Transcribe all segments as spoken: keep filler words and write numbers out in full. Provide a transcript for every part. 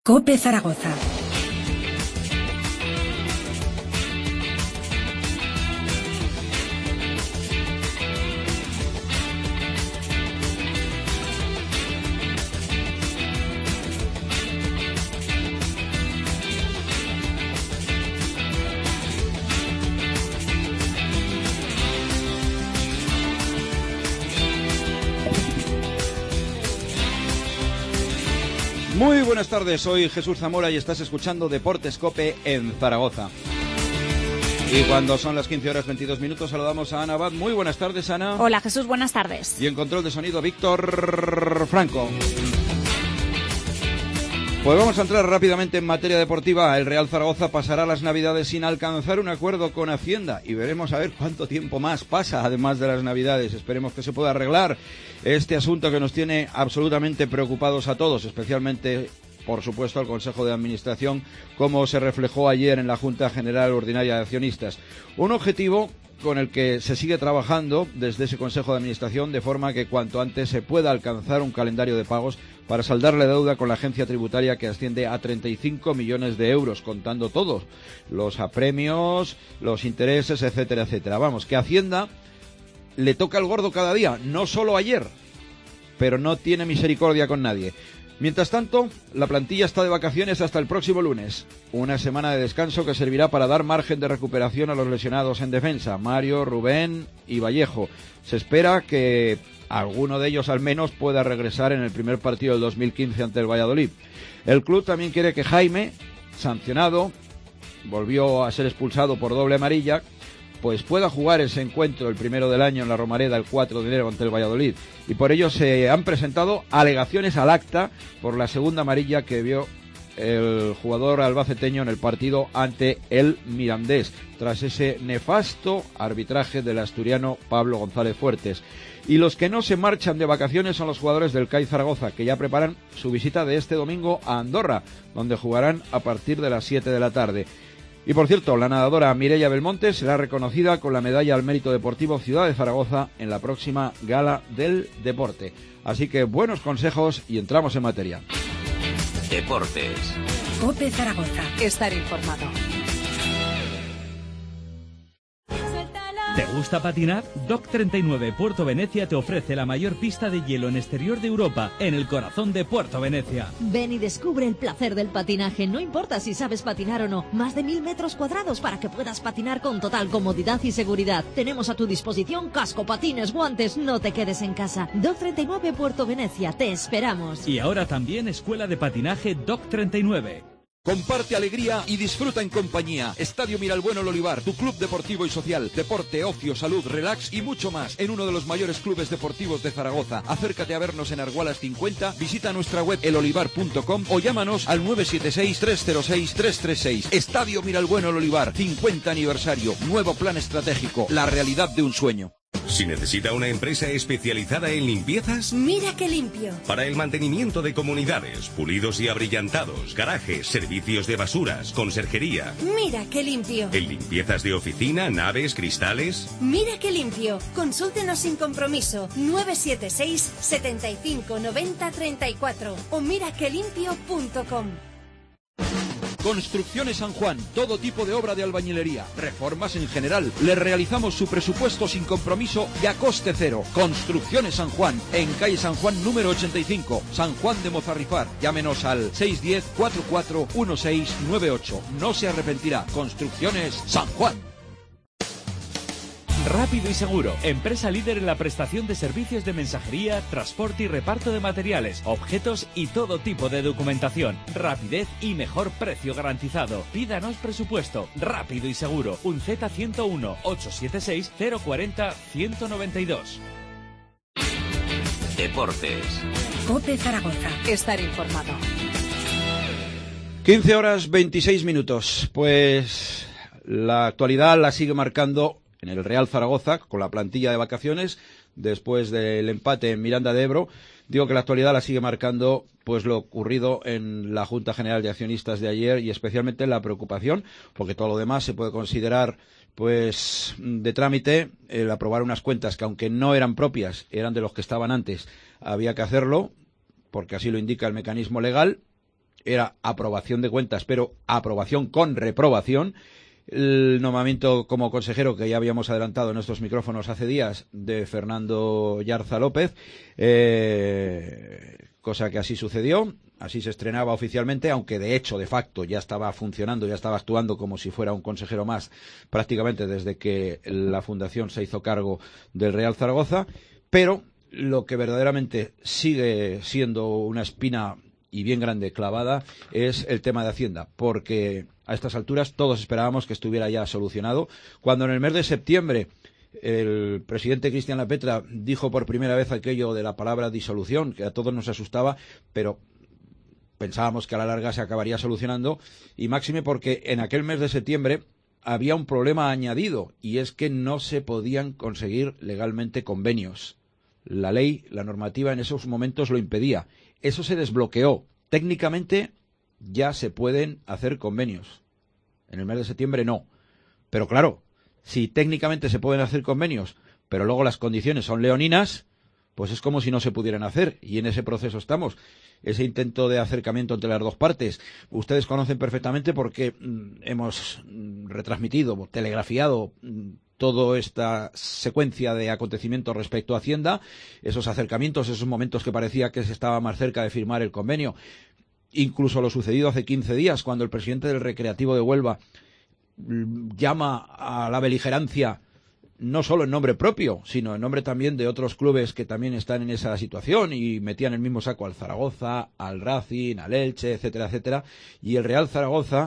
COPE Zaragoza. Muy buenas tardes, soy Jesús Zamora y estás escuchando Deportes COPE en Zaragoza. Y cuando son las quince horas veintidós minutos saludamos a Ana Abad. Muy buenas tardes, Ana. Hola, Jesús, buenas tardes. Y en control de sonido, Víctor Franco. Pues vamos a entrar rápidamente en materia deportiva. El Real Zaragoza pasará las Navidades sin alcanzar un acuerdo con Hacienda y veremos a ver cuánto tiempo más pasa, además de las Navidades. Esperemos que se pueda arreglar este asunto que nos tiene absolutamente preocupados a todos, especialmente, por supuesto, al Consejo de Administración, como se reflejó ayer en la Junta General Ordinaria de Accionistas. Un objetivo con el que se sigue trabajando desde ese Consejo de Administración de forma que cuanto antes se pueda alcanzar un calendario de pagos para saldar la deuda con la agencia tributaria, que asciende a treinta y cinco millones de euros, contando todos, los apremios, los intereses, etcétera, etcétera. Vamos, que Hacienda le toca el gordo cada día, no solo ayer, pero no tiene misericordia con nadie. Mientras tanto, la plantilla está de vacaciones hasta el próximo lunes. Una semana de descanso que servirá para dar margen de recuperación a los lesionados en defensa, Mario, Rubén y Vallejo. Se espera que alguno de ellos al menos pueda regresar en el primer partido del dos mil quince ante el Valladolid. El club también quiere que Jaime, sancionado, volvió a ser expulsado por doble amarilla, pues pueda jugar ese encuentro, el primero del año en la Romareda, el cuatro de enero ante el Valladolid. Y por ello se han presentado alegaciones al acta por la segunda amarilla que vio el jugador albaceteño en el partido ante el Mirandés, tras ese nefasto arbitraje del asturiano Pablo González Fuertes. Y los que no se marchan de vacaciones son los jugadores del C A I Zaragoza, que ya preparan su visita de este domingo a Andorra, donde jugarán a partir de las siete de la tarde. Y por cierto, la nadadora Mireia Belmonte será reconocida con la medalla al mérito deportivo Ciudad de Zaragoza en la próxima Gala del Deporte. Así que buenos consejos y entramos en materia. Deportes. COPE Zaragoza. Estar informado. ¿Te gusta patinar? Dock treinta y nueve Puerto Venecia te ofrece la mayor pista de hielo en exterior de Europa, en el corazón de Puerto Venecia. Ven y descubre el placer del patinaje, no importa si sabes patinar o no. Más de mil metros cuadrados para que puedas patinar con total comodidad y seguridad. Tenemos a tu disposición casco, patines, guantes, no te quedes en casa. Dock treinta y nueve Puerto Venecia, te esperamos. Y ahora también Escuela de Patinaje Dock treinta y nueve. Comparte alegría y disfruta en compañía. Estadio Miralbueno El Olivar, tu club deportivo y social. Deporte, ocio, salud, relax y mucho más. En uno de los mayores clubes deportivos de Zaragoza. Acércate a vernos en Argualas cincuenta, visita nuestra web el olivar punto com o llámanos al nueve siete seis, tres cero seis, tres tres seis. Estadio Miralbueno El Olivar, cincuenta aniversario. Nuevo plan estratégico. La realidad de un sueño. Si necesita una empresa especializada en limpiezas, Mira que limpio. Para el mantenimiento de comunidades, pulidos y abrillantados, garajes, servicios de basuras, conserjería. Mira que limpio. En limpiezas de oficina, naves, cristales. Mira que limpio. Consúltenos sin compromiso. nueve siete seis, setenta y cinco, noventa, treinta y cuatro o mira que limpio punto com. Construcciones San Juan, todo tipo de obra de albañilería, reformas en general. Le realizamos su presupuesto sin compromiso y a coste cero. Construcciones San Juan, en calle San Juan número ochenta y cinco, San Juan de Mozarrifar. Llámenos al seis uno cero, cuatro cuatro uno seis nueve ocho. No se arrepentirá. Construcciones San Juan. Rápido y Seguro, empresa líder en la prestación de servicios de mensajería, transporte y reparto de materiales, objetos y todo tipo de documentación. Rapidez y mejor precio garantizado. Pídanos presupuesto. Rápido y Seguro. Un Z ciento uno, ochocientos setenta y seis, cero cuarenta, ciento noventa y dos. Deportes. COPE Zaragoza. Estar informado. quince horas veintiséis minutos. Pues la actualidad la sigue marcando en el Real Zaragoza, con la plantilla de vacaciones, después del empate en Miranda de Ebro. Digo que la actualidad la sigue marcando pues lo ocurrido en la Junta General de Accionistas de ayer y especialmente la preocupación, porque todo lo demás se puede considerar pues de trámite, el aprobar unas cuentas que aunque no eran propias, eran de los que estaban antes, había que hacerlo, porque así lo indica el mecanismo legal. era aprobación de cuentas, pero aprobación con reprobación. El nombramiento como consejero, que ya habíamos adelantado en estos micrófonos hace días, de Fernando Yarza López, eh, cosa que así sucedió, así se estrenaba oficialmente, aunque de hecho, de facto, ya estaba funcionando, ya estaba actuando como si fuera un consejero más, prácticamente desde que la Fundación se hizo cargo del Real Zaragoza, pero lo que verdaderamente sigue siendo una espina y bien grande clavada es el tema de Hacienda, porque a estas alturas todos esperábamos que estuviera ya solucionado. Cuando en el mes de septiembre el presidente Cristian Lapetra dijo por primera vez aquello de la palabra disolución, que a todos nos asustaba, pero pensábamos que a la larga se acabaría solucionando, y máxime porque en aquel mes de septiembre había un problema añadido, y es que no se podían conseguir legalmente convenios. La ley, la normativa en esos momentos lo impedía. Eso se desbloqueó. Técnicamente ya se pueden hacer convenios. En el mes de septiembre no. Pero claro, si técnicamente se pueden hacer convenios, pero luego las condiciones son leoninas, pues es como si no se pudieran hacer. Y en ese proceso estamos. Ese intento de acercamiento entre las dos partes. Ustedes conocen perfectamente porque mmm, hemos mmm, retransmitido, telegrafiado mmm, toda esta secuencia de acontecimientos respecto a Hacienda, esos acercamientos, esos momentos que parecía que se estaba más cerca de firmar el convenio, incluso lo sucedido hace quince días, cuando el presidente del Recreativo de Huelva llama a la beligerancia, no solo en nombre propio, sino en nombre también de otros clubes que también están en esa situación y metían el mismo saco al Zaragoza, al Racing, al Elche, etcétera, etcétera, y el Real Zaragoza,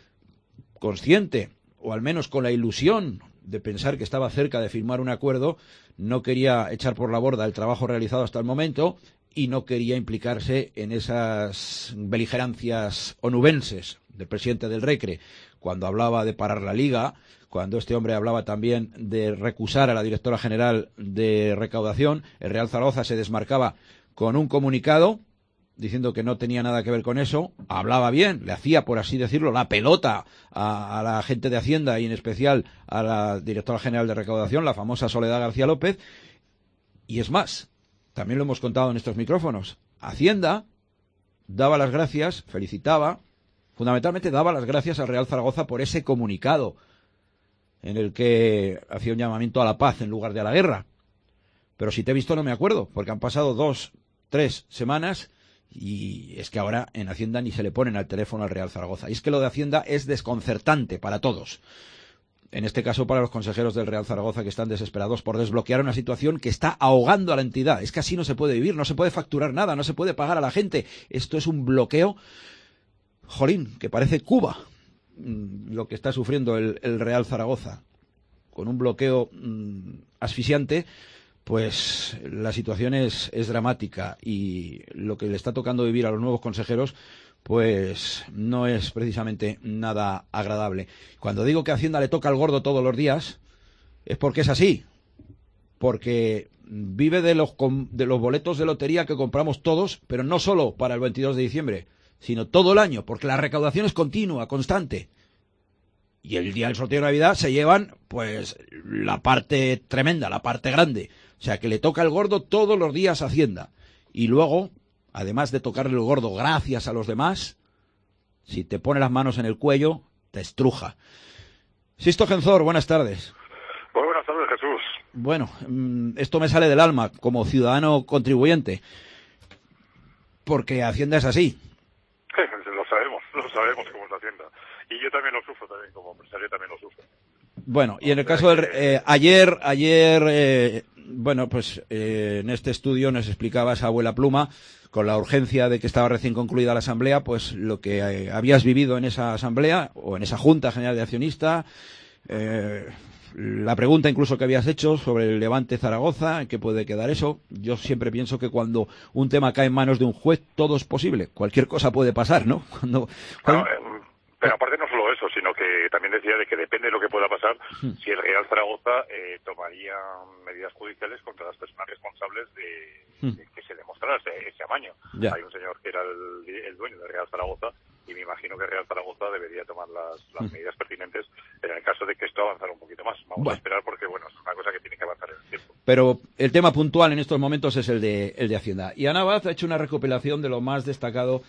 consciente, o al menos con la ilusión de pensar que estaba cerca de firmar un acuerdo, no quería echar por la borda el trabajo realizado hasta el momento y no quería implicarse en esas beligerancias onubenses del presidente del Recre, cuando hablaba de parar la liga, cuando este hombre hablaba también de recusar a la directora general de recaudación. El Real Zaragoza se desmarcaba con un comunicado diciendo que no tenía nada que ver con eso, hablaba bien, le hacía, por así decirlo, la pelota a, a la gente de Hacienda y en especial a la directora general de recaudación, la famosa Soledad García López, y es más, también lo hemos contado en estos micrófonos, Hacienda daba las gracias, felicitaba, fundamentalmente daba las gracias al Real Zaragoza por ese comunicado en el que hacía un llamamiento a la paz en lugar de a la guerra. Pero si te he visto no me acuerdo, porque han pasado dos, tres semanas y es que ahora en Hacienda ni se le ponen al teléfono al Real Zaragoza. Y es que lo de Hacienda es desconcertante para todos. En este caso para los consejeros del Real Zaragoza, que están desesperados por desbloquear una situación que está ahogando a la entidad. Es que así no se puede vivir, no se puede facturar nada, no se puede pagar a la gente. Esto es un bloqueo, jolín, que parece Cuba, lo que está sufriendo el, el Real Zaragoza. Con un bloqueo mmm, asfixiante, pues la situación es, es dramática y lo que le está tocando vivir a los nuevos consejeros pues no es precisamente nada agradable. Cuando digo que a Hacienda le toca al gordo todos los días es porque es así, porque vive de los, de los boletos de lotería que compramos todos, pero no solo para el veintidós de diciembre, sino todo el año, porque la recaudación es continua, constante. Y el día del sorteo de Navidad se llevan, pues, la parte tremenda, la parte grande. O sea, que le toca el gordo todos los días a Hacienda. Y luego, además de tocarle el gordo gracias a los demás, si te pone las manos en el cuello, te estruja. Sisto Genzor, buenas tardes. Muy buenas tardes, Jesús. Bueno, esto me sale del alma como ciudadano contribuyente, porque Hacienda es así. Lo sabemos, lo sabemos cómo es Hacienda. Y yo también lo sufro, también como empresario también lo sufro. Bueno, y en el caso del... Eh, ayer, ayer eh, bueno, pues eh, en este estudio nos explicaba esa abuela Pluma, con la urgencia de que estaba recién concluida la asamblea, pues lo que eh, habías vivido en esa asamblea, o en esa Junta General de Accionistas, eh, la pregunta incluso que habías hecho sobre el Levante Zaragoza, ¿en qué puede quedar eso? Yo siempre pienso que cuando un tema cae en manos de un juez, todo es posible. Cualquier cosa puede pasar, ¿no? Cuando, cuando... Bueno, eh, pero aparte no solo eso, sino que también decía de que depende de lo que pueda pasar, hmm. si el Real Zaragoza eh, tomaría medidas judiciales contra las personas responsables de, hmm. de que se demostrara ese, ese amaño. Ya. Hay un señor que era el, el dueño del Real Zaragoza y me imagino que Real Zaragoza debería tomar las, las medidas pertinentes en el caso de que esto avanzara un poquito más. Vamos bueno. a esperar porque, bueno, es una cosa que tiene que avanzar en el tiempo. Pero el tema puntual en estos momentos es el de, el de Hacienda. Y Ana Abad ha hecho una recopilación de lo más destacado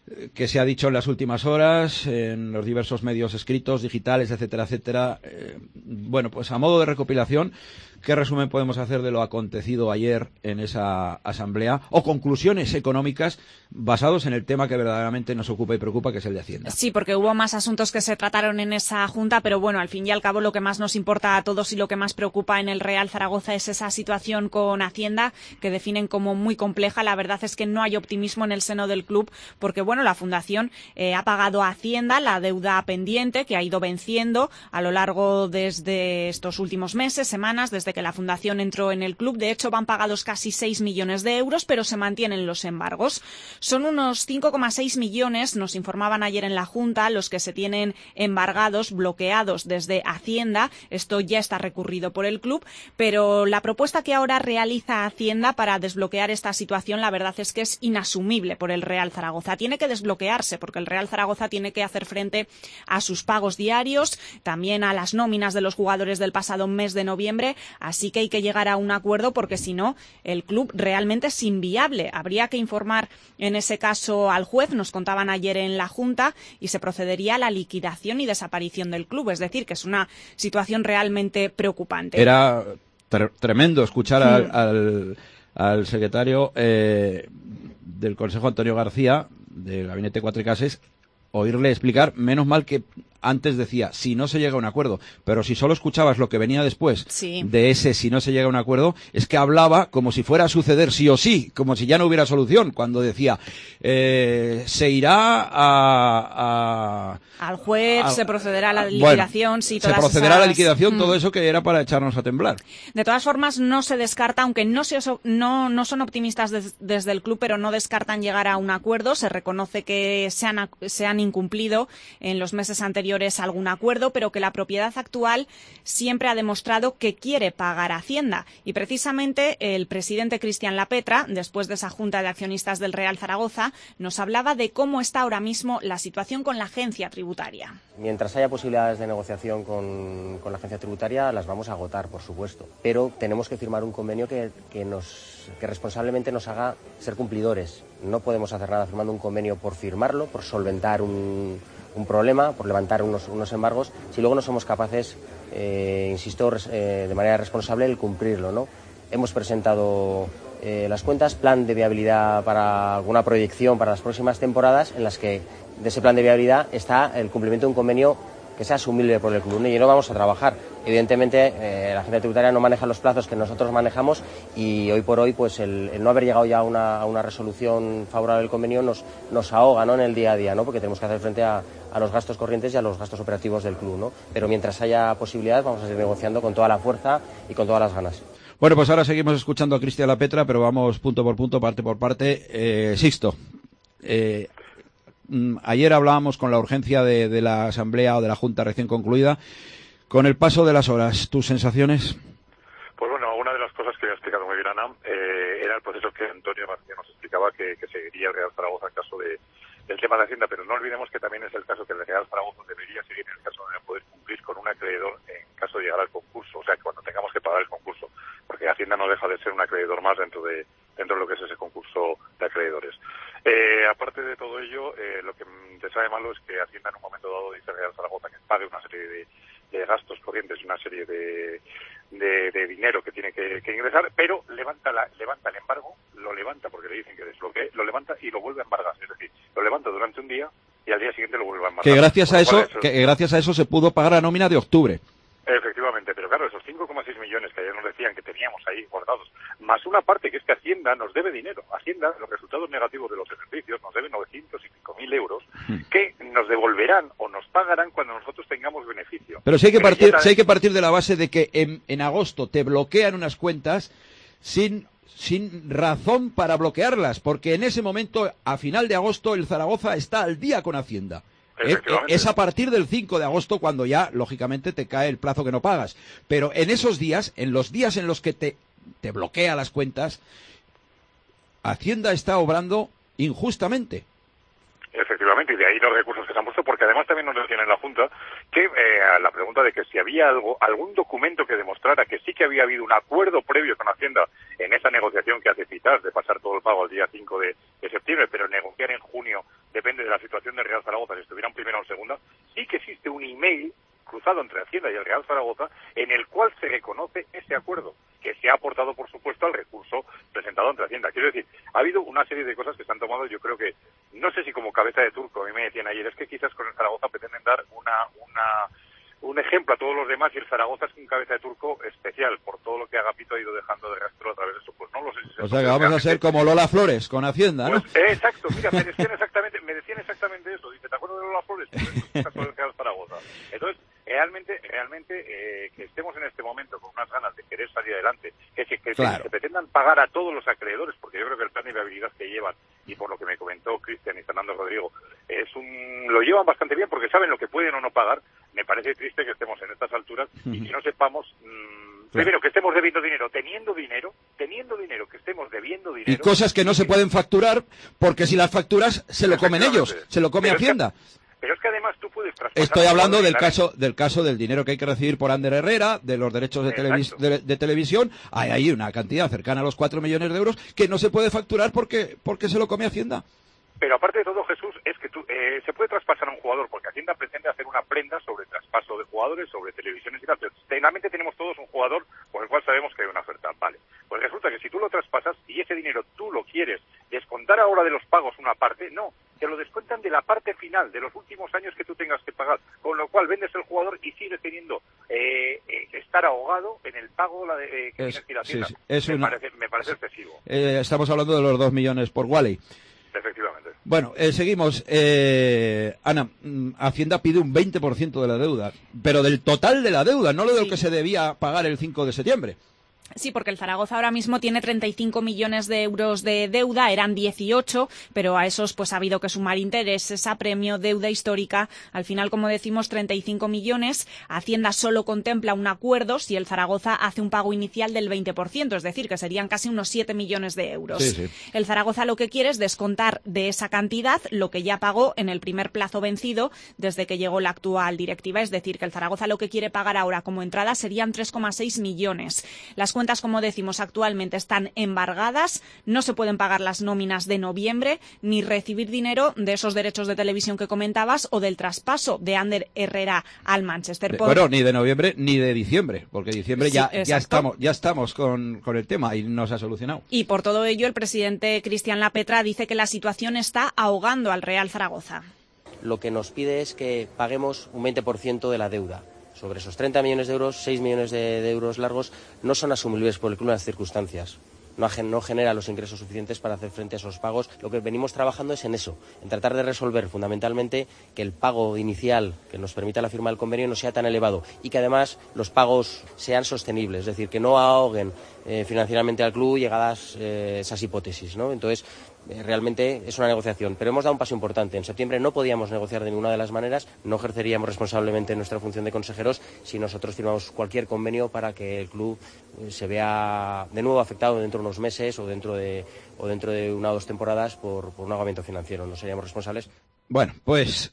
que se ha dicho en las últimas horas, en los diversos medios escritos, digitales, etcétera, etcétera. Eh, bueno, pues a modo de recopilación, ¿qué resumen podemos hacer de lo acontecido ayer en esa asamblea? O conclusiones económicas basados en el tema que verdaderamente nos ocupa y preocupa, que es el de Hacienda. Sí, porque hubo más asuntos que se trataron en esa junta, pero bueno, al fin y al cabo lo que más nos importa a todos y lo que más preocupa en el Real Zaragoza es esa situación con Hacienda, que definen como muy compleja. La verdad es que no hay optimismo en el seno del club, porque bueno, la Fundación eh, ha pagado a Hacienda la deuda pendiente que ha ido venciendo a lo largo desde estos últimos meses, semanas, desde que la Fundación entró en el club. De hecho, van pagados casi seis millones de euros, pero se mantienen los embargos. Son unos cinco coma seis millones, nos informaban ayer en la Junta, los que se tienen embargados, bloqueados desde Hacienda. Esto ya está recurrido por el club, pero la propuesta que ahora realiza Hacienda para desbloquear esta situación, la verdad es que es inasumible por el Real Zaragoza. Tiene que desbloquearse porque el Real Zaragoza tiene que hacer frente a sus pagos diarios, también a las nóminas de los jugadores del pasado mes de noviembre, así que hay que llegar a un acuerdo porque si no, el club realmente es inviable. Habría que informar en ese caso al juez, nos contaban ayer en la Junta, y se procedería a la liquidación y desaparición del club, es decir, que es una situación realmente preocupante. Era tre- tremendo escuchar sí. al, al, al secretario eh, del Consejo, Antonio García, del Gabinete Cuatricases, oírle explicar, menos mal que antes decía, si no se llega a un acuerdo, pero si solo escuchabas lo que venía después sí. de ese si no se llega a un acuerdo, es que hablaba como si fuera a suceder sí o sí, como si ya no hubiera solución, cuando decía, eh, se irá a... a al juez, a, se procederá a la bueno, liquidación, sí, todas se procederá esas... a la liquidación, mm. todo eso que era para echarnos a temblar. De todas formas, no se descarta, aunque no, se, no, no son optimistas des, desde el club, pero no descartan llegar a un acuerdo. Se reconoce que se han, se han incumplido en los meses anteriores algún acuerdo, pero que la propiedad actual siempre ha demostrado que quiere pagar a Hacienda. Y precisamente el presidente Cristian Lapetra, después de esa junta de accionistas del Real Zaragoza, nos hablaba de cómo está ahora mismo la situación con la agencia tributaria. Mientras haya posibilidades de negociación con, con la agencia tributaria, las vamos a agotar, por supuesto. Pero tenemos que firmar un convenio que, que, nos, que responsablemente nos haga ser cumplidores. No podemos hacer nada firmando un convenio por firmarlo, por solventar un, un problema, por levantar unos, unos embargos, si luego no somos capaces, eh, insisto, res, eh, de manera responsable, el cumplirlo, ¿no? Hemos presentado eh, las cuentas, plan de viabilidad para alguna proyección para las próximas temporadas, en las que de ese plan de viabilidad está el cumplimiento de un convenio que sea asumible por el club, y no vamos a trabajar. Evidentemente, eh, la agencia tributaria no maneja los plazos que nosotros manejamos, y hoy por hoy, pues el, el no haber llegado ya a una, a una resolución favorable del convenio nos, nos ahoga, ¿no?, en el día a día, ¿no?, porque tenemos que hacer frente a, a los gastos corrientes y a los gastos operativos del club, ¿no? Pero mientras haya posibilidades, vamos a seguir negociando con toda la fuerza y con todas las ganas. Bueno, pues ahora seguimos escuchando a Cristian Lapetra, pero vamos punto por punto, parte por parte. Eh, Sixto, eh, ayer hablábamos con la urgencia de, de la asamblea o de la junta recién concluida. Con el paso de las horas, ¿tus sensaciones? Pues bueno, una de las cosas que ha explicado muy bien Ana eh, era el proceso que Antonio García nos explicaba que, que seguiría el Real Zaragoza en caso de, del tema de Hacienda, pero no olvidemos que también es el caso que el Real Zaragoza debería seguir en el caso de no poder cumplir con un acreedor en caso de llegar al concurso, o sea, que cuando tengamos que pagar el concurso, porque Hacienda no deja de ser un acreedor más dentro de dentro de lo que es ese concurso de acreedores. Eh, aparte de todo ello, eh, lo que te sabe malo es que Hacienda en un momento dado dice al Real Zaragoza que pague una serie de, de gastos corrientes y una serie de, de, de dinero que tiene que, que ingresar, pero levanta la, levanta el embargo, lo levanta porque le dicen que desbloquee, lo levanta y lo vuelve a embargar, es decir, lo levanta durante un día y al día siguiente lo vuelve a embargar. Que gracias a eso, eso, que gracias a eso se pudo pagar la nómina de octubre. Efectivamente, pero claro, esos cinco coma seis millones que ayer nos decían que teníamos ahí guardados, más una parte que es que Hacienda nos debe dinero. Hacienda, los resultados negativos de los ejercicios, nos debe novecientos y pico mil euros que nos devolverán o nos pagarán cuando nosotros tengamos beneficio. Pero si hay que partir, si hay que partir de la base de que en, en agosto te bloquean unas cuentas sin sin razón para bloquearlas, porque en ese momento, a final de agosto, el Zaragoza está al día con Hacienda. Es a partir del cinco de agosto cuando ya, lógicamente, te cae el plazo que no pagas. Pero en esos días, en los días en los que te, te bloquea las cuentas, Hacienda está obrando injustamente. Efectivamente, y de ahí los recursos que se han puesto, porque además también nos decían en la Junta que eh, a la pregunta de que si había algo, algún documento que demostrara que sí que había habido un acuerdo previo con Hacienda en esa negociación que hace citar de pasar todo el pago al día cinco de septiembre, pero negociar en junio depende Zaragoza, en el cual se reconoce ese acuerdo, que se ha aportado, por supuesto, al recurso presentado ante Hacienda. Quiero decir, ha habido una serie de cosas que se han tomado, yo creo que, no sé si como cabeza de turco, a mí me decían ayer, es que quizás con el Zaragoza pretenden dar una, una, un ejemplo a todos los demás, y el Zaragoza es un cabeza de turco especial, por todo lo que Agapito ha ido dejando de rastro a través de eso. Pues no lo sé si se O sea que vamos a ser como Lola Flores, con Hacienda, ¿no? Pues, eh, exacto, mira, me decían exactamente, me decían exactamente eso. Dice, ¿te acuerdas de Lola Flores? Pues eso está con el Real Zaragoza. Entonces, realmente, realmente, eh, que estemos en este momento con unas ganas de querer salir adelante, que se, que, claro. que pretendan pagar a todos los acreedores, porque yo creo que el plan de viabilidad que llevan, y por lo que me comentó Cristian y Fernando Rodrigo, es un, lo llevan bastante bien porque saben lo que pueden o no pagar. Me parece triste que estemos en estas alturas y que no sepamos, mmm, primero, que estemos debiendo dinero, teniendo dinero, teniendo dinero, que estemos debiendo dinero. Y cosas que no se pueden facturar, porque si las facturas se lo comen ellos, se lo come Pero Hacienda. Es que, pero es que además tú puedes traspasar... Estoy hablando del caso del caso del dinero que hay que recibir por Ander Herrera, de los derechos de, televis de, de televisión. Hay ahí una cantidad cercana a los cuatro millones de euros que no se puede facturar porque porque se lo come Hacienda. Pero aparte de todo, Jesús, es que tú, eh, se puede traspasar a un jugador, porque Hacienda pretende hacer una prenda sobre traspaso de jugadores, sobre televisiones y tal. Pero finalmente tenemos todos un jugador por el cual sabemos que hay una oferta. Vale. Pues resulta que si tú lo traspasas y ese dinero tú lo quieres descontar ahora de los pagos una parte, no. Te lo descuentan de la parte final, de los últimos años que tú tengas que pagar. Con lo cual vendes el jugador y sigues teniendo eh, eh, estar ahogado en el pago la de, eh, que Es, tienes que ir a Hacienda. sí, sí, es me, una... parece, me parece excesivo. Eh, estamos hablando de los dos millones por Wally. Efectivamente. Bueno, eh, seguimos. Eh, Ana, Hacienda pide un veinte por ciento de la deuda, pero del total de la deuda, no lo de lo Sí. que se debía pagar el cinco de septiembre. Sí, porque el Zaragoza ahora mismo tiene treinta y cinco millones de euros de deuda, eran dieciocho, pero a esos pues ha habido que sumar intereses, a premio, deuda histórica. Al final, como decimos, treinta y cinco millones. Hacienda solo contempla un acuerdo si el Zaragoza hace un pago inicial del veinte por ciento, es decir, que serían casi unos siete millones de euros. Sí, sí. El Zaragoza lo que quiere es descontar de esa cantidad lo que ya pagó en el primer plazo vencido desde que llegó la actual directiva, es decir, que el Zaragoza lo que quiere pagar ahora como entrada serían tres coma seis millones. Las cuentas, como decimos, actualmente están embargadas, no se pueden pagar las nóminas de noviembre ni recibir dinero de esos derechos de televisión que comentabas o del traspaso de Ander Herrera al Manchester. Por... Bueno, ni de noviembre ni de diciembre, porque diciembre Sí, ya, exacto. ya estamos ya estamos con, con el tema y no se ha solucionado. Y por todo ello, el presidente Cristian Lapetra dice que la situación está ahogando al Real Zaragoza. Lo que nos pide es que paguemos un veinte por ciento de la deuda. Sobre esos treinta millones de euros, seis millones de, de euros largos no son asumibles por el club en las circunstancias. No, no genera los ingresos suficientes para hacer frente a esos pagos. Lo que venimos trabajando es en eso, en tratar de resolver fundamentalmente que el pago inicial que nos permita la firma del convenio no sea tan elevado y que además los pagos sean sostenibles, es decir, que no ahoguen eh, financieramente al club llegadas eh, esas hipótesis, ¿no? Entonces, eh, realmente es una negociación, pero hemos dado un paso importante. En septiembre no podíamos negociar de ninguna de las maneras, no ejerceríamos responsablemente nuestra función de consejeros si nosotros firmamos cualquier convenio para que el club eh, se vea de nuevo afectado dentro de unos meses o dentro de o dentro de una o dos temporadas por, por un agotamiento financiero. No seríamos responsables. Bueno, pues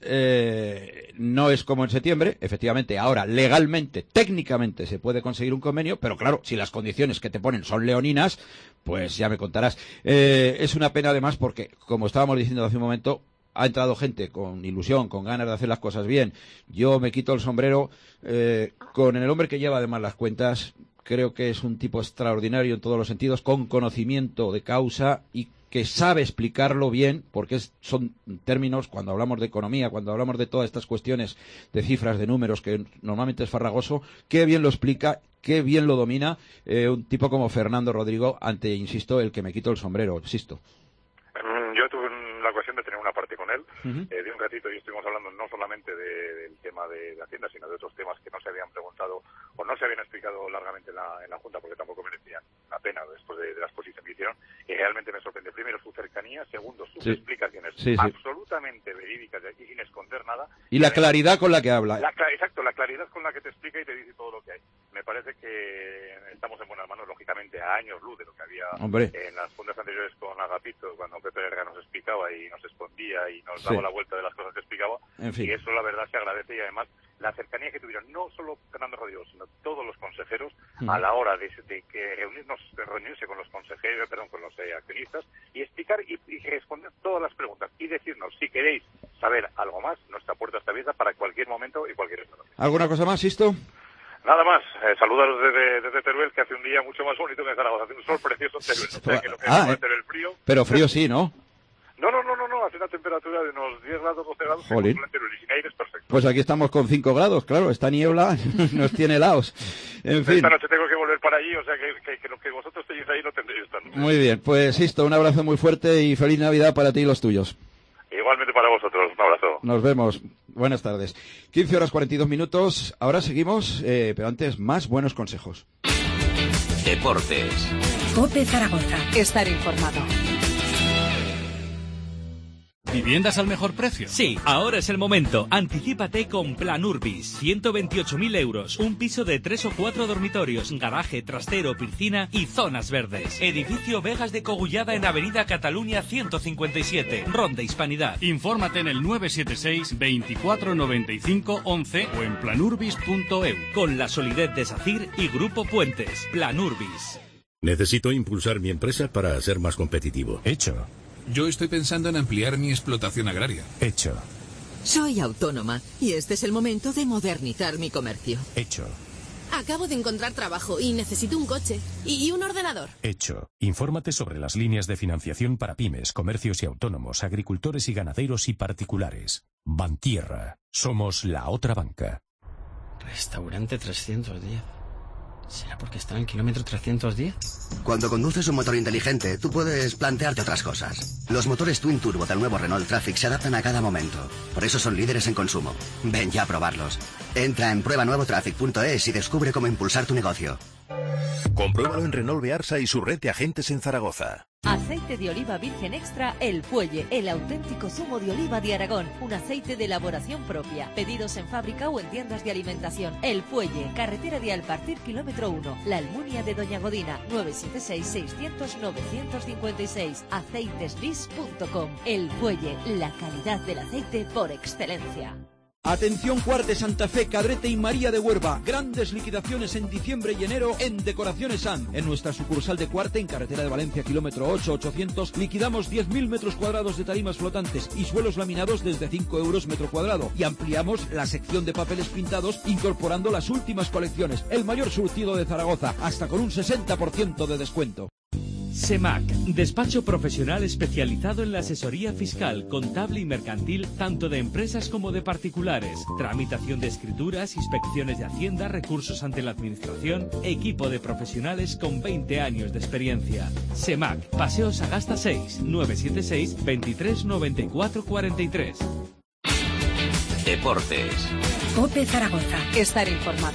eh, no es como en septiembre. Efectivamente, ahora legalmente, técnicamente se puede conseguir un convenio, pero claro, si las condiciones que te ponen son leoninas, pues ya me contarás. Eh, es una pena además porque, como estábamos diciendo hace un momento, ha entrado gente con ilusión, con ganas de hacer las cosas bien. Yo me quito el sombrero eh, con el hombre que lleva además las cuentas. Creo que es un tipo extraordinario en todos los sentidos, con conocimiento de causa y que sabe explicarlo bien, porque es, son términos, cuando hablamos de economía, cuando hablamos de todas estas cuestiones de cifras, de números, que normalmente es farragoso, qué bien lo explica, qué bien lo domina eh, un tipo como Fernando Rodrigo, ante, insisto, el que me quito el sombrero, insisto. Yo tuve la ocasión de tener una parte con él, Uh-huh. eh, de un ratito, y estuvimos hablando no solamente de, del tema de, de Hacienda, sino de otros temas que no se habían preguntado o no se habían explicado largamente en la, en la Junta, porque tampoco merecían la pena después de, de la exposición que hicieron, y realmente me sorprende. Primero, su cercanía; segundo, sus Sí. explicaciones Sí, sí. absolutamente verídicas y sin esconder nada. Y la claridad con la que habla. La, exacto, la claridad con la que te explica y te dice todo lo que hay. Me parece que estamos en buenas manos, lógicamente, a años luz de lo que había Hombre. en las juntas anteriores con Agapito, cuando Pepe Herrera nos explicaba y nos expondía y nos Sí. daba la vuelta de las cosas que explicaba. En fin. Y eso, la verdad, se agradece, y además la cercanía que tuvieron no solo Fernando Rodrigo, sino todos los consejeros Mm. a la hora de, de que reunirnos, de reunirse con los consejeros, perdón, con los eh, accionistas y explicar y, y responder todas las preguntas y decirnos, si queréis saber algo más, nuestra puerta está abierta para cualquier momento y cualquier estado. ¿Alguna cosa más, Sisto? Nada más. saludaros desde, desde Teruel, que hace un día mucho más bonito que en Zaragoza, hace un sol precioso en Teruel, o sea que lo que ah, es eh. Teruel frío. Pero frío sí, ¿no? No, no, no, no, no, hace una temperatura de unos diez grados, doce grados, Jolín. en Teruel, y sin aire es perfecto. Pues aquí estamos con cinco grados, claro, esta niebla nos tiene helados. En fin. Esta noche tengo que volver para allí, o sea que, que, que lo que vosotros tenéis ahí no tendréis esta noche. Muy bien, pues Sisto, un abrazo muy fuerte y feliz Navidad para ti y los tuyos. Igualmente para vosotros, un abrazo. Nos vemos. Buenas tardes. quince horas cuarenta y dos minutos. Ahora seguimos, eh, pero antes más buenos consejos. Deportes. COPE Zaragoza. Estar informado. ¿Viviendas al mejor precio? Sí, ahora es el momento. Anticípate con Plan Urbis. ciento veintiocho mil euros. Un piso de tres o cuatro dormitorios, garaje, trastero, piscina y zonas verdes. Edificio Vegas de Cogullada en Avenida Cataluña ciento cincuenta y siete. Ronda Hispanidad. Infórmate en el nueve siete seis, veinticuatro noventa y cinco, once o en planurbis punto e u. Con la solidez de SACIR y Grupo Puentes. Plan Urbis. Necesito impulsar mi empresa para ser más competitivo. Hecho. Yo estoy pensando en ampliar mi explotación agraria. Hecho. Soy autónoma y este es el momento de modernizar mi comercio. Hecho. Acabo de encontrar trabajo y necesito un coche y un ordenador. Hecho. Infórmate sobre las líneas de financiación para pymes, comercios y autónomos, agricultores y ganaderos y particulares. Bantierra. Somos la otra banca. Restaurante trescientos diez. ¿Será porque está en el kilómetro trescientos diez? Cuando conduces un motor inteligente, tú puedes plantearte otras cosas. Los motores Twin Turbo del nuevo Renault Traffic se adaptan a cada momento. Por eso son líderes en consumo. Ven ya a probarlos. Entra en prueba nuevo traffic punto es y descubre cómo impulsar tu negocio. Compruébalo en Renault Bearsa y su red de agentes en Zaragoza. Aceite de oliva virgen extra El Fuelle, el auténtico zumo de oliva de Aragón. Un aceite de elaboración propia. Pedidos en fábrica o en tiendas de alimentación. El Fuelle, carretera de Alpartir, kilómetro uno. La Almunia de Doña Godina, nueve siete seis, seiscientos, novecientos cincuenta y seis. aceitesbis punto com. El Fuelle, la calidad del aceite por excelencia. Atención Cuarte, Santa Fe, Cadrete y María de Huerva. Grandes liquidaciones en diciembre y enero en Decoraciones S A N. En nuestra sucursal de Cuarte, en carretera de Valencia, kilómetro ocho, ochocientos, liquidamos diez mil metros cuadrados de tarimas flotantes y suelos laminados desde cinco euros metro cuadrado. Y ampliamos la sección de papeles pintados incorporando las últimas colecciones. El mayor surtido de Zaragoza, hasta con un sesenta por ciento de descuento. SEMAC, despacho profesional especializado en la asesoría fiscal, contable y mercantil, tanto de empresas como de particulares. Tramitación de escrituras, inspecciones de Hacienda, recursos ante la Administración, equipo de profesionales con veinte años de experiencia. SEMAC, Paseo Sagasta seis, nueve siete seis, veintitrés noventa y cuatro cuarenta y tres. Deportes. COPE Zaragoza. Estar informado.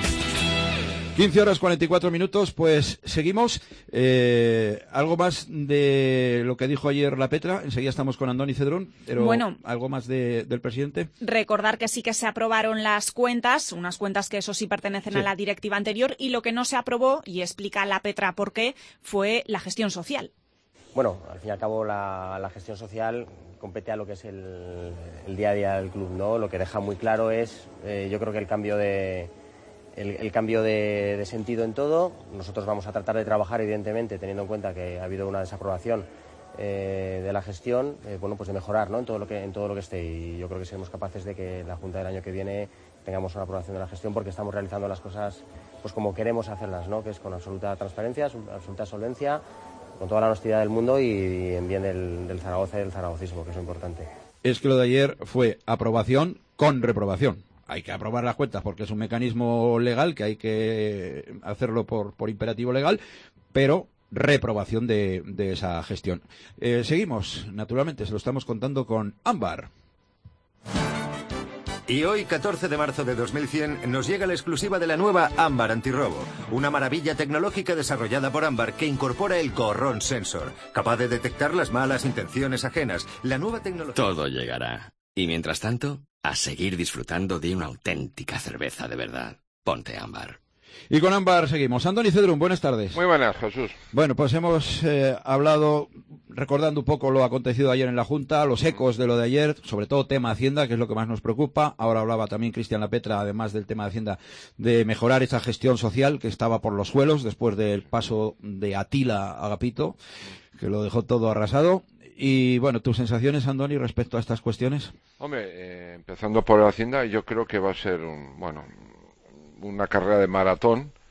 quince horas cuarenta y cuatro minutos, pues seguimos. Eh, algo más de lo que dijo ayer la Petra. Enseguida estamos con Andoni Cedrón, pero bueno, algo más de, del presidente. Recordar que sí que se aprobaron las cuentas, unas cuentas que eso sí pertenecen sí. a la directiva anterior, y lo que no se aprobó, y explica la Petra por qué, fue la gestión social. Bueno, al fin y al cabo la, la gestión social compete a lo que es el, el día a día del club, ¿no? Lo que deja muy claro es, eh, yo creo que el cambio de El, el cambio de, de sentido en todo. Nosotros vamos a tratar de trabajar, evidentemente, teniendo en cuenta que ha habido una desaprobación eh, de la gestión, eh, bueno, pues de mejorar, ¿no? en todo lo que en todo lo que esté. Y yo creo que seremos capaces de que la Junta del año que viene tengamos una aprobación de la gestión, porque estamos realizando las cosas pues como queremos hacerlas, ¿no? Que es con absoluta transparencia, absoluta solvencia, con toda la honestidad del mundo y, y en bien del, del Zaragoza y del zaragocismo, que es lo importante. Es que lo de ayer fue aprobación con reprobación. Hay que aprobar las cuentas porque es un mecanismo legal que hay que hacerlo por, por imperativo legal, pero reprobación de, de esa gestión. Eh, seguimos, naturalmente, se lo estamos contando con Ámbar. Y hoy, catorce de marzo de dos mil cien, nos llega la exclusiva de la nueva Ámbar Antirrobo, una maravilla tecnológica desarrollada por Ámbar que incorpora el Corrón Sensor, capaz de detectar las malas intenciones ajenas. La nueva tecnología... Todo llegará. Y mientras tanto, a seguir disfrutando de una auténtica cerveza de verdad. Ponte Ámbar. Y con Ámbar seguimos. Andoni Cedrún, buenas tardes. Muy buenas, Jesús. Bueno, pues hemos eh, hablado, recordando un poco lo acontecido ayer en la Junta, los ecos de lo de ayer, sobre todo tema Hacienda, que es lo que más nos preocupa. Ahora hablaba también Cristian Lapetra, además del tema de Hacienda, de mejorar esa gestión social que estaba por los suelos después del paso de Atila a Agapito, que lo dejó todo arrasado. Y bueno, tus sensaciones, Andoni, respecto a estas cuestiones. Hombre, eh, empezando por la Hacienda, yo creo que va a ser un, bueno, una carrera de maratón,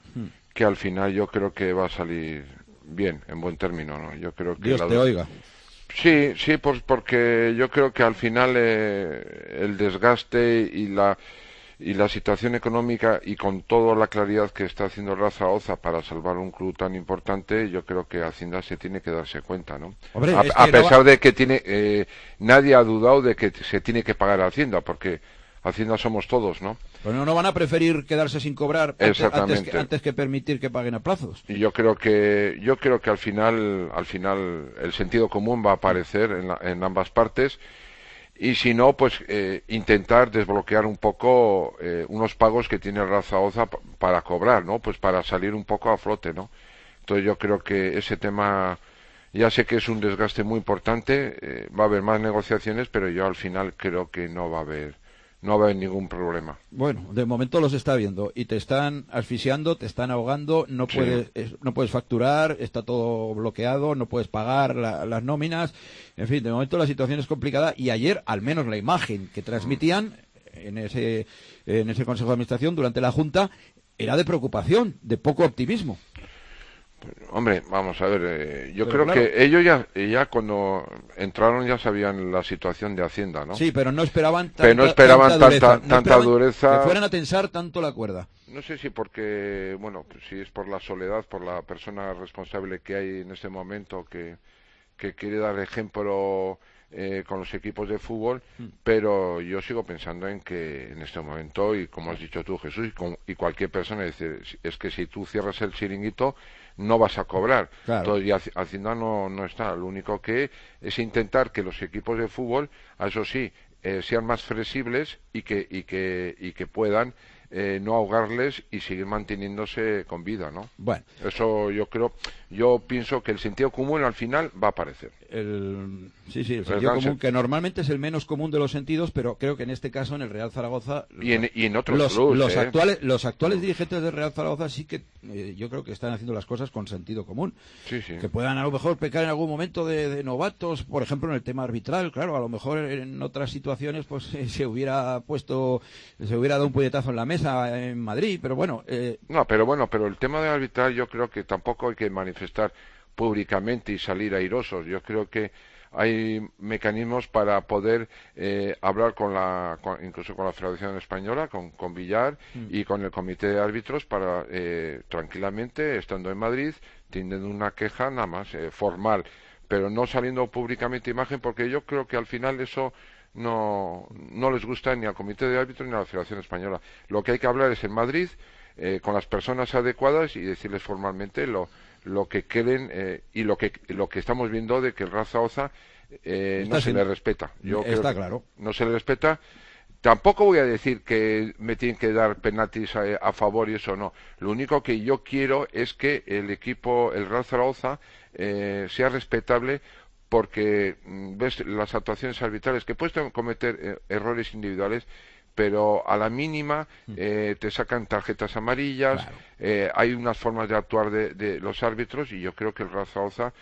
que al final yo creo que va a salir bien, en buen término, ¿no? Yo creo que Dios la... te oiga. Sí, sí, pues porque yo creo que al final eh, el desgaste y la y la situación económica y con toda la claridad que está haciendo el Real Zaragoza para salvar un club tan importante, yo creo que Hacienda se tiene que darse cuenta, ¿no? Hombre, a, es a que pesar no va... de que tiene eh, nadie ha dudado de que se tiene que pagar a Hacienda, porque Hacienda somos todos, ¿no? Bueno, no van a preferir quedarse sin cobrar antes, antes, que, antes que permitir que paguen a plazos. Y yo creo que yo creo que al final al final el sentido común va a aparecer en, la, en ambas partes. Y si no, pues eh, intentar desbloquear un poco eh, unos pagos que tiene el Real Zaragoza p- para cobrar, ¿no? Pues para salir un poco a flote, ¿no? Entonces yo creo que ese tema, ya sé que es un desgaste muy importante, eh, va a haber más negociaciones, pero yo al final creo que no va a haber, no va a haber ningún problema. Bueno, de momento los está viendo y te están asfixiando, te están ahogando, no Sí. puedes eh, no puedes facturar, está todo bloqueado, no puedes pagar la- las nóminas, en fin, de momento la situación es complicada y ayer al menos la imagen que transmitían en ese en ese Consejo de Administración durante la Junta era de preocupación, de poco optimismo. Hombre, vamos a ver, eh, yo Pero creo claro. que ellos ya, ya cuando entraron ya sabían la situación de Hacienda, ¿no? Sí, pero no esperaban tanta, Pero no esperaban tanta dureza, tanta, no tanta esperaban dureza. que fueran a tensar tanto la cuerda. No sé si porque, bueno, pues si es por la soledad, por la persona responsable que hay en este momento que, que quiere dar ejemplo eh, con los equipos de fútbol, Mm. pero yo sigo pensando en que en este momento, y como has dicho tú, Jesús, y, con- y cualquier persona, es, decir, es que si tú cierras el chiringuito, no vas a cobrar. Claro. Entonces, y Haci- Hacienda no, no está. Lo único que es intentar que los equipos de fútbol, a eso sí, eh, sean más flexibles y que, y que, y que puedan eh, no ahogarles y seguir manteniéndose con vida, ¿no? Bueno. Eso yo creo, yo pienso que el sentido común al final va a aparecer. El, sí, sí, el El sentido gran común, sen- que normalmente es el menos común de los sentidos, pero creo que en este caso, en el Real Zaragoza, Y en- y en otros los, clubes, los, ¿eh? actuales, los actuales dirigentes del Real Zaragoza sí que eh, yo creo que están haciendo las cosas con sentido común. Sí, sí. Que puedan a lo mejor pecar en algún momento de, de novatos, por ejemplo en el tema arbitral, claro, a lo mejor en otras situaciones pues eh, se hubiera puesto, se hubiera dado un puñetazo en la mesa en Madrid, pero bueno, eh, No, pero bueno, pero el tema de arbitral yo creo que tampoco hay que manifestar públicamente y salir airosos. Yo creo que hay mecanismos para poder eh, hablar con la, con- incluso con la Federación Española, con, con Villar Mm. y con el Comité de Árbitros para eh, tranquilamente, estando en Madrid, teniendo una queja nada más eh, formal, pero no saliendo públicamente imagen, porque yo creo que al final eso no, no les gusta ni al Comité de Árbitros ni a la Federación Española. Lo que hay que hablar es en Madrid, eh, con las personas adecuadas y decirles formalmente lo, lo que creen eh, y lo que, lo que estamos viendo de que el Real Zaragoza eh, Está no se sin- le respeta. Yo creo está que claro. no se le respeta. Tampoco voy a decir que me tienen que dar penaltis a, a favor y eso no. Lo único que yo quiero es que el equipo, el Real Zaragoza, eh, sea respetable porque mm, ves las actuaciones arbitrales que pueden cometer eh, errores individuales, pero a la mínima eh, te sacan tarjetas amarillas, eh, hay unas formas de actuar de, de los árbitros y yo creo que el Real Zaragoza,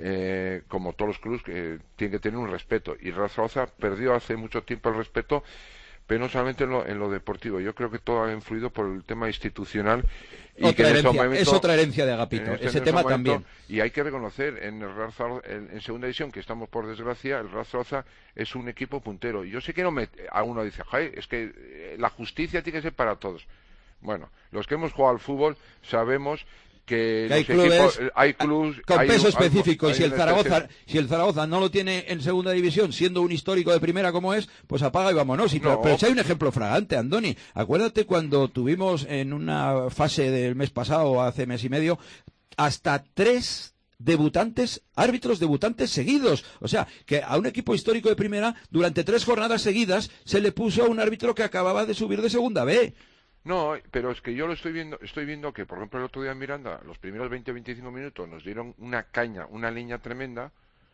eh, como todos los clubes, eh, tiene que tener un respeto. Y el Real Zaragoza perdió hace mucho tiempo el respeto, pero no solamente en lo, en lo deportivo. Yo creo que todo ha influido por el tema institucional. Y Otra que en este herencia, momento- es otra herencia de Agapito, en este- ese en este tema momento, también. Y hay que reconocer, en el Real Zaragoza- en, en segunda división, que estamos por desgracia, el Real Zaragoza es un equipo puntero. Y yo sé que no me, a uno dice, "Jai, es que eh, la justicia tiene que ser para todos". Bueno, los que hemos jugado al fútbol sabemos que, Que hay los clubes equipos, eh, hay clubes con hay peso un- hay- específico y hay si el una Zaragoza especie- si el Zaragoza no lo tiene en segunda división siendo un histórico de primera como es pues apaga y vámonos. Y No. pero si hay un ejemplo fragante, Andoni, acuérdate cuando tuvimos en una fase del mes pasado, hace mes y medio, hasta tres debutantes, árbitros debutantes seguidos. O sea, que a un equipo histórico de primera, durante tres jornadas seguidas, se le puso a un árbitro que acababa de subir de segunda B. No, pero es que yo lo estoy viendo, estoy viendo que, por ejemplo, el otro día en Miranda, los primeros veinte o veinticinco minutos nos dieron una caña, una leña tremenda,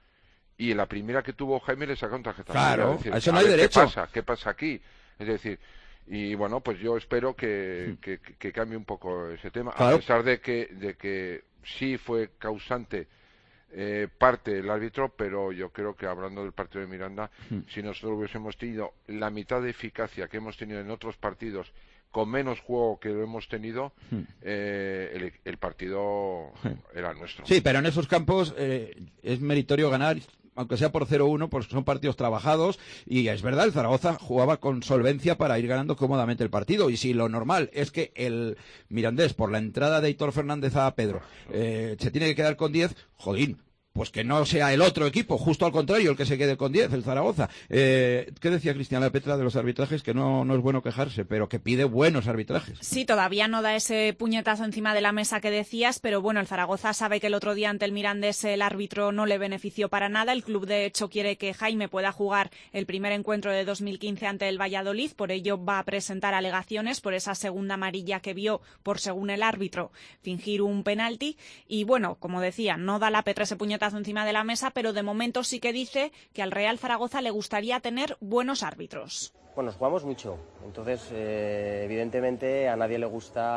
y en la primera que tuvo Jaime le sacaron tarjeta Claro, amarilla. Es decir, a eso no a hay ver, derecho. ¿Qué pasa? ¿Qué pasa aquí? Es decir, y bueno, pues yo espero que, que, que cambie un poco ese tema, Claro. a pesar de que, de que sí fue causante eh, parte el árbitro, pero yo creo que hablando del partido de Miranda, Hmm. si nosotros hubiésemos tenido la mitad de eficacia que hemos tenido en otros partidos con menos juego que lo hemos tenido, Hmm. eh, el, el partido era nuestro. Sí, pero en esos campos eh, es meritorio ganar, aunque sea por cero uno, pues son partidos trabajados, y es verdad, el Zaragoza jugaba con solvencia para ir ganando cómodamente el partido, y si lo normal es que el Mirandés, por la entrada de Aitor Fernández a Pedro, eh, se tiene que quedar con diez, jodín, pues que no sea el otro equipo, justo al contrario, el que se quede con diez, el Zaragoza. Eh, ¿Qué decía Cristian Lapetra de los arbitrajes? Que no, no es bueno quejarse, pero que pide buenos arbitrajes. Sí, todavía no da ese puñetazo encima de la mesa que decías, pero bueno, el Zaragoza sabe que el otro día ante el Mirandés el árbitro no le benefició para nada. El club, de hecho, quiere que Jaime pueda jugar el primer encuentro de dos mil quince ante el Valladolid, por ello va a presentar alegaciones por esa segunda amarilla que vio por, según el árbitro, fingir un penalti. Y bueno, como decía, no da Lapetra ese puñetazo encima de la mesa, pero de momento sí que dice que al Real Zaragoza le gustaría tener buenos árbitros. Bueno, nos jugamos mucho, entonces eh, evidentemente a nadie le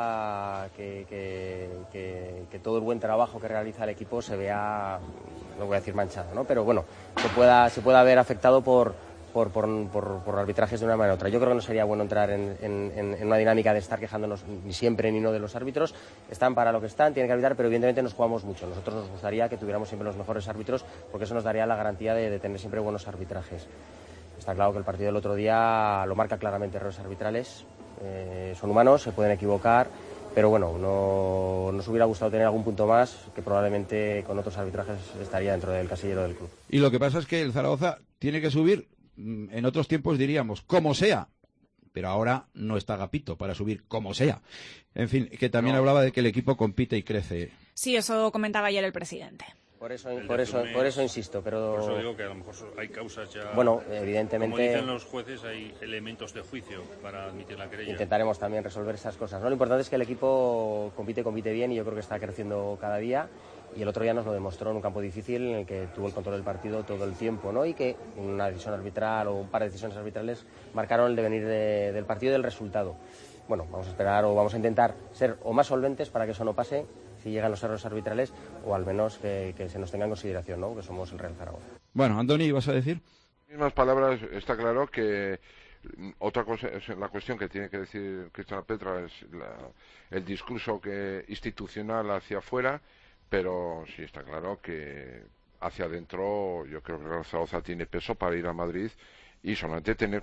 gusta que, que, que, que todo el buen trabajo que realiza el equipo se vea, no voy a decir manchado, ¿no? Pero bueno, se pueda, se pueda ver afectado por, por, por, por, por arbitrajes de una manera u otra. Yo creo que no sería bueno entrar en, en, en una dinámica de estar quejándonos ni siempre ni no de los árbitros. Están para lo que están, tienen que arbitrar, pero evidentemente nos jugamos mucho. Nosotros nos gustaría que tuviéramos siempre los mejores árbitros, porque eso nos daría la garantía de, de tener siempre buenos arbitrajes. Está claro que el partido del otro día lo marca claramente errores arbitrales. Eh, son humanos, se pueden equivocar, pero bueno, no, nos hubiera gustado tener algún punto más, que probablemente con otros arbitrajes estaría dentro del casillero del club. Y lo que pasa es que el Zaragoza tiene que subir, en otros tiempos diríamos, como sea, pero ahora no está Agapito para subir como sea. En fin, que también no. hablaba de que el equipo compite y crece. Sí, eso comentaba ayer el presidente. Por eso, por eso, por eso insisto, pero... Por eso digo que a lo mejor hay causas ya... Bueno, evidentemente... Como dicen los jueces, hay elementos de juicio para admitir la querella. Intentaremos también resolver esas cosas, ¿no? Lo importante es que el equipo compite, compite bien, y yo creo que está creciendo cada día. Y el otro día nos lo demostró en un campo difícil en el que tuvo el control del partido todo el tiempo, ¿no? Y que una decisión arbitral o un par de decisiones arbitrales marcaron el devenir de, del partido y del resultado. Bueno, vamos a esperar o vamos a intentar ser o más solventes para que eso no pase, si llegan los errores arbitrales, o al menos que, que se nos tenga en consideración, ¿no? Que somos el Real Zaragoza. Bueno, Andoni, ¿vas a decir? En mismas palabras, está claro que otra cosa, es la cuestión que tiene que decir Cristian Lapetra es la, el discurso que institucional hacia afuera, pero sí está claro que hacia adentro yo creo que el Real Zaragoza tiene peso para ir a Madrid y solamente tener,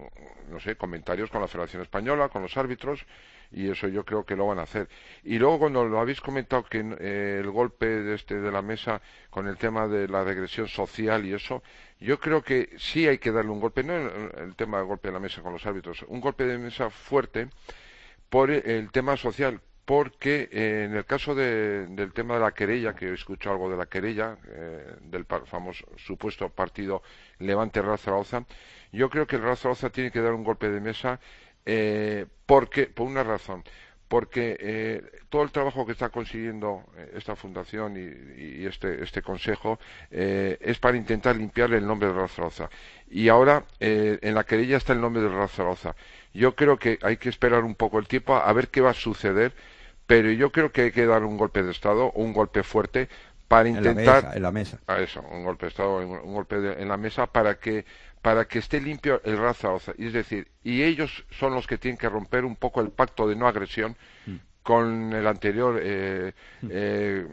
no sé, comentarios con la Federación Española, con los árbitros, y eso yo creo que lo van a hacer. Y luego cuando lo habéis comentado, que eh, el golpe de, este, de la mesa con el tema de la regresión social y eso, yo creo que sí hay que darle un golpe, no el, el tema del golpe de la mesa con los árbitros, un golpe de mesa fuerte por el tema social, porque eh, en el caso de, del tema de la querella, que he escuchado algo de la querella, eh, del par, famoso supuesto partido Levante Real Zaragoza, yo creo que el Real Zaragoza tiene que dar un golpe de mesa eh, porque, por una razón, porque eh, todo el trabajo que está consiguiendo eh, esta fundación y, y este, este consejo eh, es para intentar limpiar el nombre del Real Zaragoza. Y ahora eh, en la querella está el nombre del Real Zaragoza. Yo creo que hay que esperar un poco el tiempo a ver qué va a suceder, pero yo creo que hay que dar un golpe de Estado, un golpe fuerte, para intentar... En la mesa. En la mesa. A eso, un golpe de Estado, un golpe de, en la mesa para que para que esté limpio el Real Zaragoza. Es decir, y ellos son los que tienen que romper un poco el pacto de no agresión mm. con el anterior eh, mm. eh,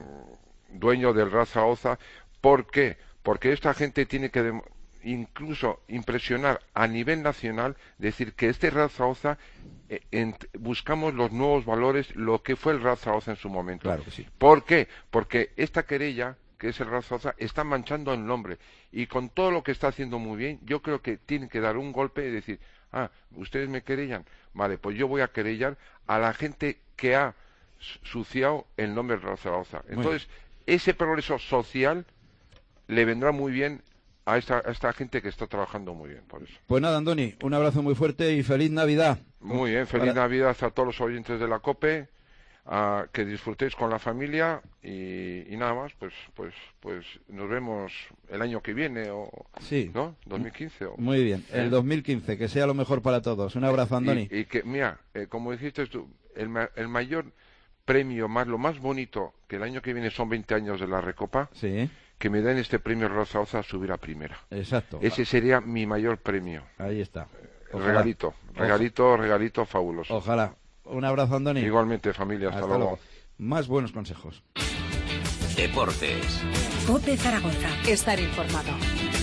dueño del Real Zaragoza. ¿Por qué? Porque esta gente tiene que incluso impresionar a nivel nacional, decir que este Real Zaragoza eh, en, buscamos los nuevos valores, lo que fue el Real Zaragoza en su momento. Claro que sí. ¿Por qué? Porque esta querella, que es el Real Zaragoza, está manchando el nombre, y con todo lo que está haciendo muy bien, yo creo que tienen que dar un golpe y decir, ah, ustedes me querellan, vale, pues yo voy a querellar a la gente que ha suciado el nombre del Real Zaragoza. Entonces, ese progreso social le vendrá muy bien a esta, a esta gente que está trabajando muy bien por eso. Pues nada, Andoni, un abrazo muy fuerte y feliz Navidad. Muy bien, feliz Para... Navidad a todos los oyentes de la COPE, a que disfrutéis con la familia y, y nada más, pues pues pues nos vemos el año que viene, o sí, ¿no? dos mil quince. O... Muy bien, el dos mil quince, que sea lo mejor para todos. Un abrazo, Andoni. Y, y que, mira, eh, como dijiste tú, el, el mayor premio, más lo más bonito, que el año que viene son veinte años de la Recopa, sí, que me den este premio Real Zaragoza a subir a primera. Exacto. Ese sería mi mayor premio. Ahí está. Ojalá. Regalito, regalito, Ojalá. regalito fabuloso. Ojalá. Un abrazo, Andoni. Igualmente, familia. Hasta, Hasta luego. luego. Más buenos consejos. Deportes. COPE Zaragoza. Estar informado.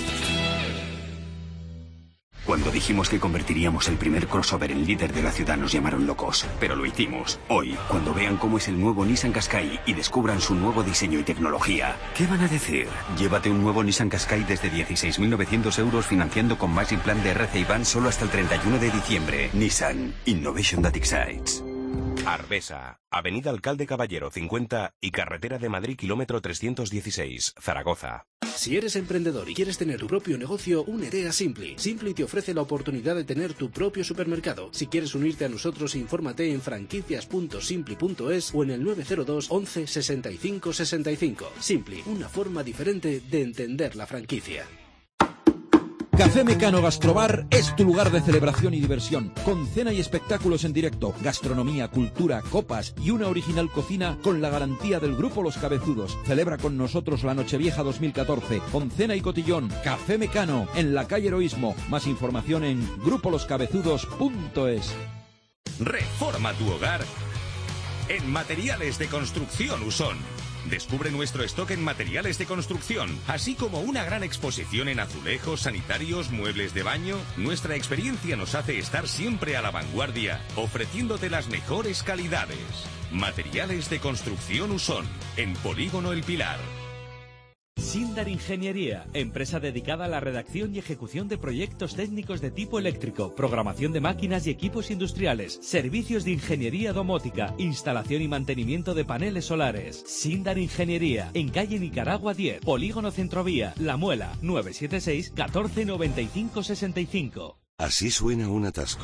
Cuando dijimos que convertiríamos el primer crossover en líder de la ciudad nos llamaron locos, pero lo hicimos. Hoy, cuando vean cómo es el nuevo Nissan Qashqai y descubran su nuevo diseño y tecnología, ¿qué van a decir? Llévate un nuevo Nissan Qashqai desde dieciséis mil novecientos euros financiando con Magic Plan de R C I Bank solo hasta el treinta y uno de diciembre. Nissan. Innovation that excites. Arbesa, Avenida Alcalde Caballero cincuenta y Carretera de Madrid kilómetro trescientos dieciséis, Zaragoza. Si eres emprendedor y quieres tener tu propio negocio, únete a Simply. Simply te ofrece la oportunidad de tener tu propio supermercado. Si quieres unirte a nosotros, infórmate en franquicias punto simply punto es o en el nueve cero dos once sesenta y cinco sesenta y cinco. Simply, una forma diferente de entender la franquicia. Café Mecano Gastrobar es tu lugar de celebración y diversión, con cena y espectáculos en directo, gastronomía, cultura, copas y una original cocina con la garantía del Grupo Los Cabezudos. Celebra con nosotros la Nochevieja dos mil catorce, con cena y cotillón. Café Mecano, en la calle Heroísmo. Más información en grupo los cabezudos punto es. Reforma tu hogar en Materiales de Construcción Usón. Descubre nuestro stock en materiales de construcción, así como una gran exposición en azulejos, sanitarios, muebles de baño. Nuestra experiencia nos hace estar siempre a la vanguardia, ofreciéndote las mejores calidades. Materiales de Construcción Usón, en Polígono El Pilar. Sindar Ingeniería, empresa dedicada a la redacción y ejecución de proyectos técnicos de tipo eléctrico, programación de máquinas y equipos industriales, servicios de ingeniería domótica, instalación y mantenimiento de paneles solares. Sindar Ingeniería, en calle Nicaragua diez, Polígono Centrovía, La Muela, nueve siete seis, catorce noventa y cinco sesenta y cinco. Así suena un atasco.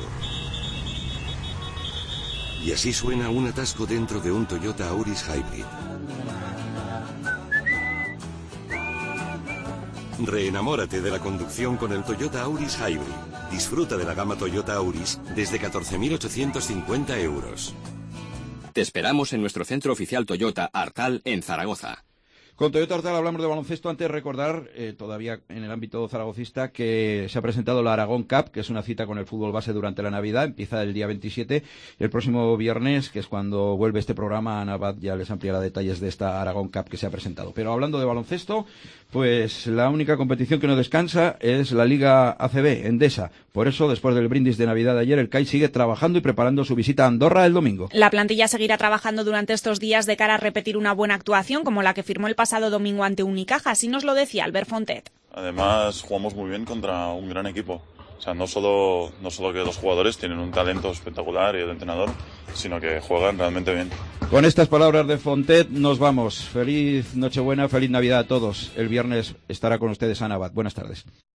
Y así suena un atasco dentro de un Toyota Auris Hybrid. Reenamórate de la conducción con el Toyota Auris Hybrid. Disfruta de la gama Toyota Auris desde catorce mil ochocientos cincuenta euros. Te esperamos en nuestro centro oficial Toyota Artal en Zaragoza. Con Toyota Artal hablamos de baloncesto. Antes de recordar, eh, todavía en el ámbito zaragocista, que se ha presentado la Aragón Cup, que es una cita con el fútbol base durante la Navidad. Empieza el día veintisiete y el próximo viernes, que es cuando vuelve este programa, Ana Abad ya les ampliará detalles de esta Aragón Cup que se ha presentado. Pero hablando de baloncesto, pues la única competición que no descansa es la Liga A C B, Endesa. Por eso, después del brindis de Navidad de ayer, el C A I sigue trabajando y preparando su visita a Andorra el domingo. La plantilla seguirá trabajando durante estos días de cara a repetir una buena actuación como la que firmó el pasado domingo ante Unicaja. Así nos lo decía Albert Fontet. Además, jugamos muy bien contra un gran equipo. O sea, no solo, no solo que los jugadores tienen un talento espectacular y el entrenador, sino que juegan realmente bien. Con estas palabras de Fontet nos vamos. Feliz Nochebuena, feliz Navidad a todos. El viernes estará con ustedes Ana Abad. Buenas tardes.